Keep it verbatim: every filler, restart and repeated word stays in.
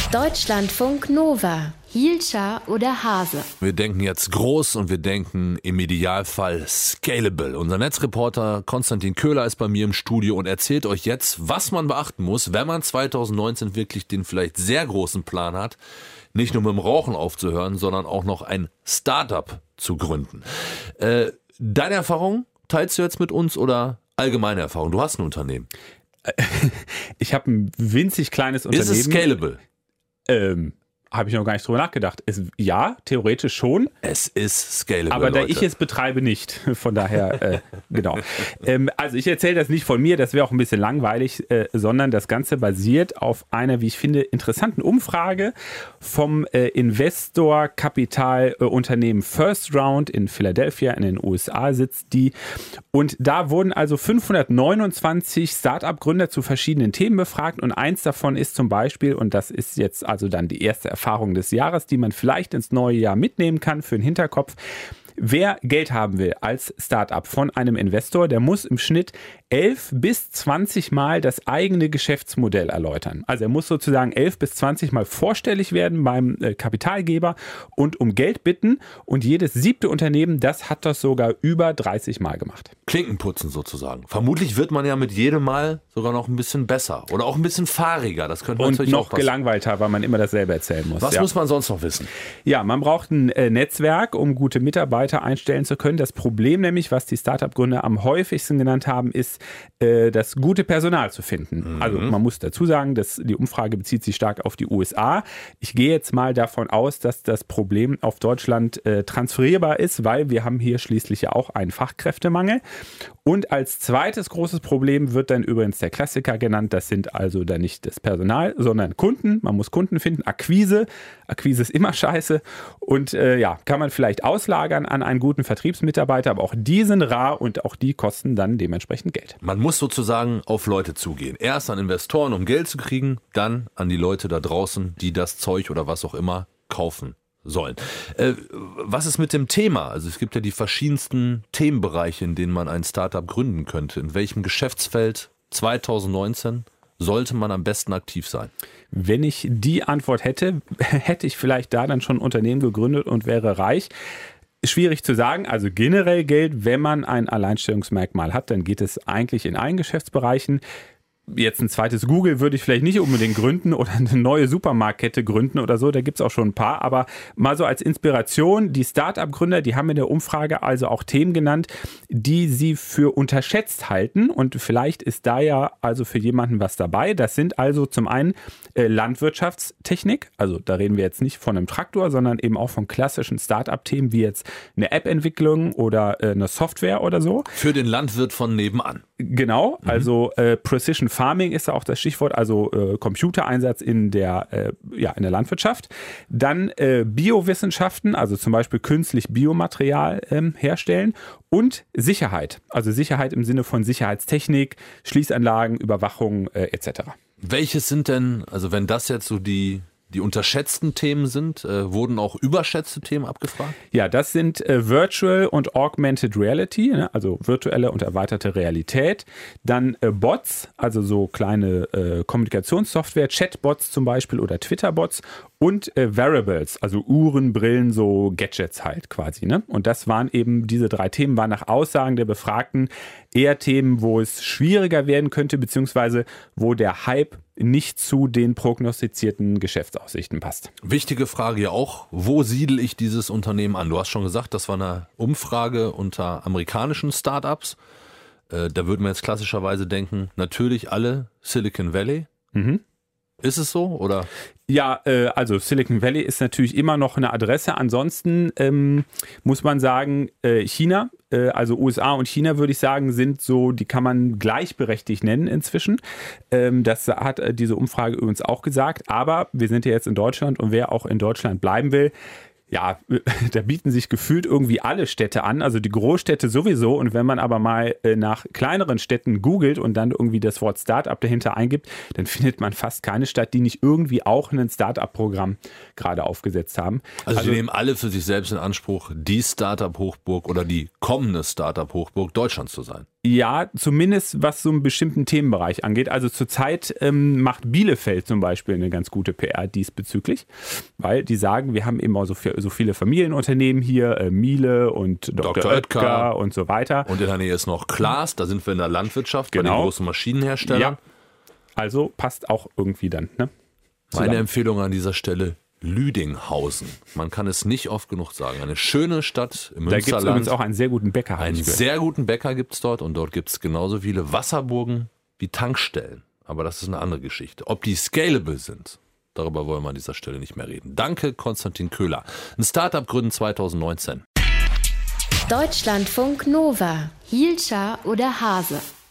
Deutschlandfunk Nova. Hielscher oder Hase? Wir denken jetzt groß und wir denken im Idealfall scalable. Unser Netzreporter Konstantin Köhler ist bei mir im Studio und erzählt euch jetzt, was man beachten muss, wenn man zwanzig neunzehn wirklich den vielleicht sehr großen Plan hat, nicht nur mit dem Rauchen aufzuhören, sondern auch noch ein Startup zu gründen. Äh, deine Erfahrung teilst du jetzt mit uns oder allgemeine Erfahrung? Du hast ein Unternehmen. Ich habe ein winzig kleines Unternehmen. Ist es scalable? Ähm, habe ich noch gar nicht drüber nachgedacht. Es, ja, theoretisch schon. Es ist scalable, aber da Leute. ich es betreibe, nicht. Von daher, äh, genau. Ähm, also ich erzähle das nicht von mir, das wäre auch ein bisschen langweilig, äh, sondern das Ganze basiert auf einer, wie ich finde, interessanten Umfrage vom äh, Investor-Kapital-Unternehmen First Round in Philadelphia in den U S A sitzt die. Und da wurden also fünfhundertneunundzwanzig Start-up-Gründer zu verschiedenen Themen befragt und eins davon ist zum Beispiel, und das ist jetzt also dann die erste Erfahrung des Jahres, die man vielleicht ins neue Jahr mitnehmen kann für den Hinterkopf. Wer Geld haben will als Start-up von einem Investor, der muss im Schnitt elf bis zwanzig Mal das eigene Geschäftsmodell erläutern. Also er muss sozusagen elf bis zwanzig Mal vorstellig werden beim äh, Kapitalgeber und um Geld bitten. Und jedes siebte Unternehmen, das hat das sogar über dreißig Mal gemacht. Klinkenputzen sozusagen. Vermutlich wird man ja mit jedem Mal sogar noch ein bisschen besser oder auch ein bisschen fahriger. Das könnte man und natürlich noch auch was. gelangweilter, weil man immer dasselbe erzählen muss. Was ja. muss man sonst noch wissen? Ja, man braucht ein äh, Netzwerk, um gute Mitarbeiter einstellen zu können. Das Problem nämlich, was die Startup-Gründer am häufigsten genannt haben, ist, äh, das gute Personal zu finden. Mhm. Also man muss dazu sagen, dass die Umfrage bezieht sich stark auf die U S A. Ich gehe jetzt mal davon aus, dass das Problem auf Deutschland äh, transferierbar ist, weil wir haben hier schließlich ja auch einen Fachkräftemangel. Und als zweites großes Problem wird dann übrigens der Klassiker genannt. Das sind also dann nicht das Personal, sondern Kunden. Man muss Kunden finden. Akquise. Akquise ist immer scheiße. Und äh, ja, kann man vielleicht auslagern an einen guten Vertriebsmitarbeiter, aber auch die sind rar und auch die kosten dann dementsprechend Geld. Man muss sozusagen auf Leute zugehen. Erst an Investoren, um Geld zu kriegen, dann an die Leute da draußen, die das Zeug oder was auch immer kaufen sollen. Äh, was ist mit dem Thema? Also es gibt ja die verschiedensten Themenbereiche, in denen man ein Startup gründen könnte. In welchem Geschäftsfeld zwanzig neunzehn sollte man am besten aktiv sein? Wenn ich die Antwort hätte, hätte ich vielleicht da dann schon ein Unternehmen gegründet und wäre reich. Schwierig zu sagen, also generell gilt, wenn man ein Alleinstellungsmerkmal hat, dann geht es eigentlich in allen Geschäftsbereichen. Jetzt ein zweites Google würde ich vielleicht nicht unbedingt gründen oder eine neue Supermarktkette gründen oder so, da gibt es auch schon ein paar, aber mal so als Inspiration, die Start-up-Gründer, die haben in der Umfrage also auch Themen genannt, die sie für unterschätzt halten und vielleicht ist da ja also für jemanden was dabei. Das sind also zum einen äh, Landwirtschaftstechnik, also da reden wir jetzt nicht von einem Traktor, sondern eben auch von klassischen Start-up-Themen wie jetzt eine App-Entwicklung oder äh, eine Software oder so. Für den Landwirt von nebenan. Genau, mhm. also äh, Precision Farming ist da auch das Stichwort, also äh, Computereinsatz in der, äh, ja, in der Landwirtschaft. Dann äh, Biowissenschaften, also zum Beispiel künstlich Biomaterial ähm, herstellen und Sicherheit, also Sicherheit im Sinne von Sicherheitstechnik, Schließanlagen, Überwachung äh, et cetera. Welches sind denn, also wenn das jetzt so die Die unterschätzten Themen sind, äh, wurden auch überschätzte Themen abgefragt? Ja, das sind äh, Virtual und Augmented Reality, ne? Also virtuelle und erweiterte Realität. Dann äh, Bots, also so kleine äh, Kommunikationssoftware, Chatbots zum Beispiel oder Twitter-Bots und äh, Wearables, also Uhren, Brillen, so Gadgets halt quasi. Ne? Und das waren eben, diese drei Themen waren nach Aussagen der Befragten eher Themen, wo es schwieriger werden könnte, beziehungsweise wo der Hype nicht zu den prognostizierten Geschäftsaussichten passt. Wichtige Frage ja auch, wo siedle ich dieses Unternehmen an? Du hast schon gesagt, das war eine Umfrage unter amerikanischen Startups. Äh, da würden wir jetzt klassischerweise denken, natürlich alle Silicon Valley. Mhm. Ist es so, oder? Ja, äh, also Silicon Valley ist natürlich immer noch eine Adresse. Ansonsten ähm, muss man sagen, äh, China, äh, also U S A und China, würde ich sagen, sind so, die kann man gleichberechtigt nennen inzwischen. Ähm, das hat äh, diese Umfrage übrigens auch gesagt. Aber wir sind ja jetzt in Deutschland und wer auch in Deutschland bleiben will, ja, da bieten sich gefühlt irgendwie alle Städte an, also die Großstädte sowieso. Und wenn man aber mal nach kleineren Städten googelt und dann irgendwie das Wort Startup dahinter eingibt, dann findet man fast keine Stadt, die nicht irgendwie auch ein Startup-Programm gerade aufgesetzt haben. Also, also die nehmen alle für sich selbst in Anspruch, die Startup-Hochburg oder die kommende Startup-Hochburg Deutschlands zu sein. Ja, zumindest was so einen bestimmten Themenbereich angeht. Also zurzeit ähm, macht Bielefeld zum Beispiel eine ganz gute P R diesbezüglich, weil die sagen, wir haben eben auch so, viel, so viele Familienunternehmen hier, äh, Miele und Doktor Doktor Oetker, Oetker und so weiter. Und in der Nähe ist noch Klaas, da sind wir in der Landwirtschaft, Genau. bei den großen Maschinenherstellern. Ja, also passt auch irgendwie dann. Ne? Meine Empfehlung an dieser Stelle, Lüdinghausen. Man kann es nicht oft genug sagen. Eine schöne Stadt im Da gibt es Münsterland. übrigens auch einen sehr guten Bäcker. Einen sehr guten Bäcker gibt es dort und dort gibt es genauso viele Wasserburgen wie Tankstellen. Aber das ist eine andere Geschichte. Ob die scalable sind, darüber wollen wir an dieser Stelle nicht mehr reden. Danke, Konstantin Köhler. Ein Startup gründen zwanzig neunzehn. Deutschlandfunk Nova. Hielscher oder Hase?